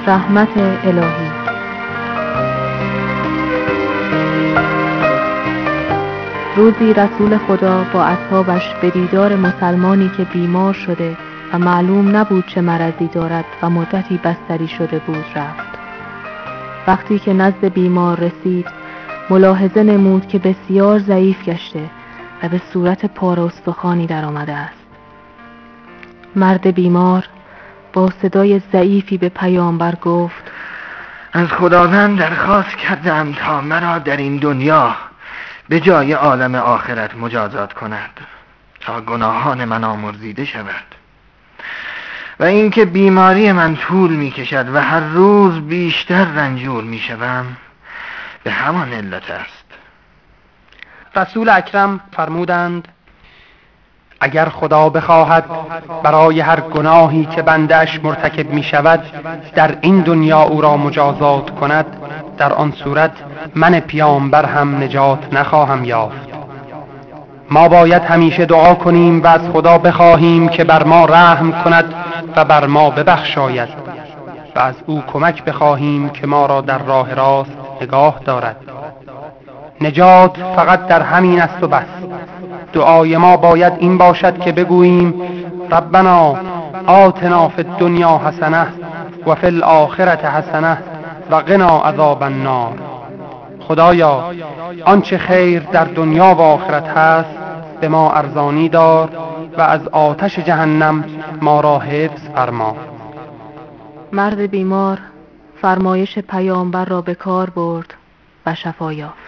رحمت الهی. روزی رسول خدا با اصحابش به دیدار مسلمانی که بیمار شده و معلوم نبود چه مرضی دارد و مدتی بستری شده بود رفت. وقتی که نزد بیمار رسید ملاحظه نمود که بسیار ضعیف گشته و به صورت پاره استخوانی در آمده است. مرد بیمار با صدای ضعیفی به پیامبر گفت: از خداوند درخواست کردم تا مرا در این دنیا به جای عالم آخرت مجازات کند تا گناهان من آمرزیده شود و اینکه بیماری من طول می کشد و هر روز بیشتر رنجور می شوم به همان علت است. رسول اکرم فرمودند: اگر خدا بخواهد برای هر گناهی که بنده‌اش مرتکب می شود در این دنیا او را مجازات کند، در آن صورت من پیامبر هم نجات نخواهم یافت. ما باید همیشه دعا کنیم و از خدا بخواهیم که بر ما رحم کند و بر ما ببخشاید و از او کمک بخواهیم که ما را در راه راست نگاه دارد. نجات فقط در همین است و بس. دعای ما باید این باشد که بگوییم: ربنا آتنا فی الدنیا حسنه و فی الآخرة حسنه و قنا عذاب النار. خدایا آنچه خیر در دنیا و آخرت هست به ما ارزانی دار و از آتش جهنم ما را حفظ فرما. مرد بیمار فرمایش پیامبر را به کار برد و شفا یافت.